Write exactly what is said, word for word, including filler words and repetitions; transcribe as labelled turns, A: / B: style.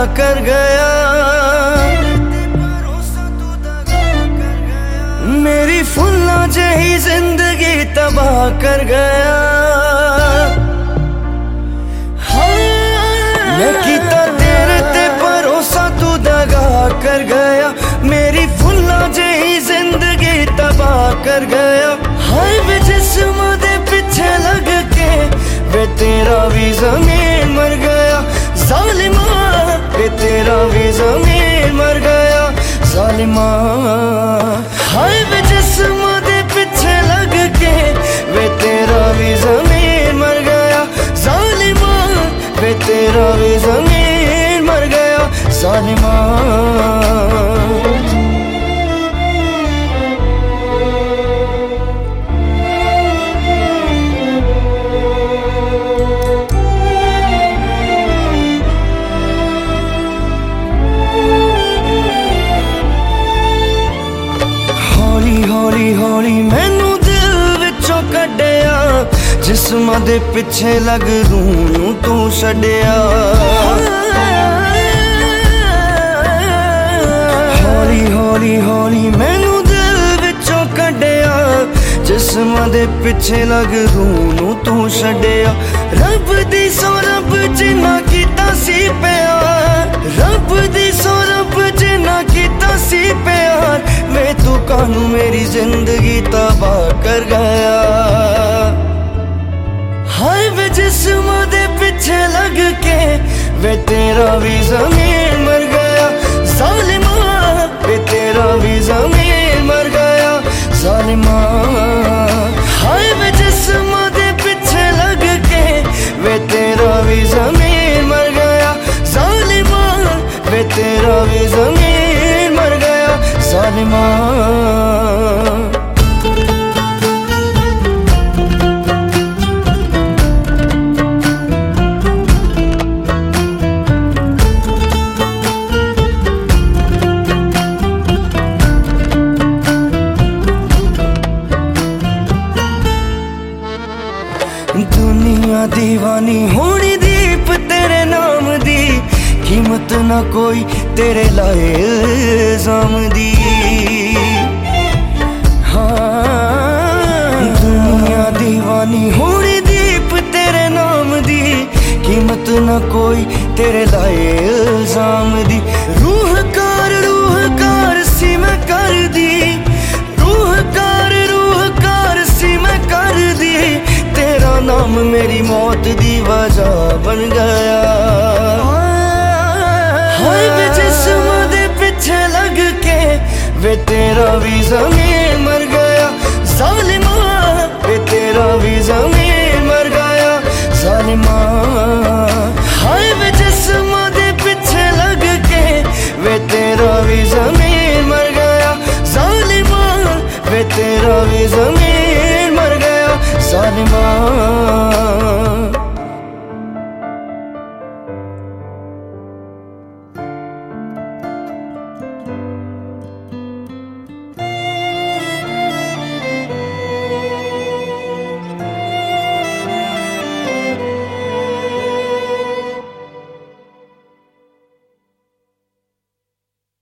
A: कर गया, मेरी फुल्ला जही जिंदगी तबाह कर गया। मैं कीता तेरे ते भरोसा तू दगा कर गया, मेरी फुल्ला जही जिंदगी तबाह कर गया। हाय वे जिस्म दे पीछे लग के वे तेरा भी ज़मीन मर गया। ज़ालिमा वे तेरा भी ज़मीन मर गया, ज़ालिमा। हाय वे जिस्म दे पीछे लग के वे तेरा भी ज़मीन मर गया। ज़ालिमा वे तेरा भी ज़मीन मर गया, ज़ालिमा। हौली हौली मैनू दिल विचों कड्डिया, जिस्मां दे पिछे लग रूह तू छड्डिया। हौली हौली हौली मैनू दिल विचों कड्डिया, जिस्मां दे पिछे लग रूह तू छड्डिया। रब दी सौ रब जिन्ना कीता सी प्यार, रब दी सौ रब जिन्ना कीता सी प्यार। वे तू कानू मेरी जिंदगी तबाह कर गया। हाय वे जिस्म दे पीछे लग के वे तेरा भी ज़मीन मर गया। ज़ालिमा वे तेरा भी ज़मीन मर गया, ज़ालिमा। हाय वे जिस्म दे पीछे लग के वे तेरा भी ज़मीन मर गया। ज़ालिमा वे तेरा भी ज़मीन मर गया, ज़ालिमा। दुनिया दीवानी होनी दीप तेरे नाम दी, कीमत ना कोई तेरे लाए इल्जाम दी। हाँ दुनिया दीवानी होनी दीप तेरे नाम दी, कीमत ना कोई तेरे लाए इल्जाम दी। रूह कार रूह कार सी मैं कर दी, रूह कार रूह कार सी मैं कर दी। तेरा नाम मेरी मौत दी वजह बन गया। हाय वे जिस्म दे पीछे लग के वे तेरा भी ज़मीन मर गया।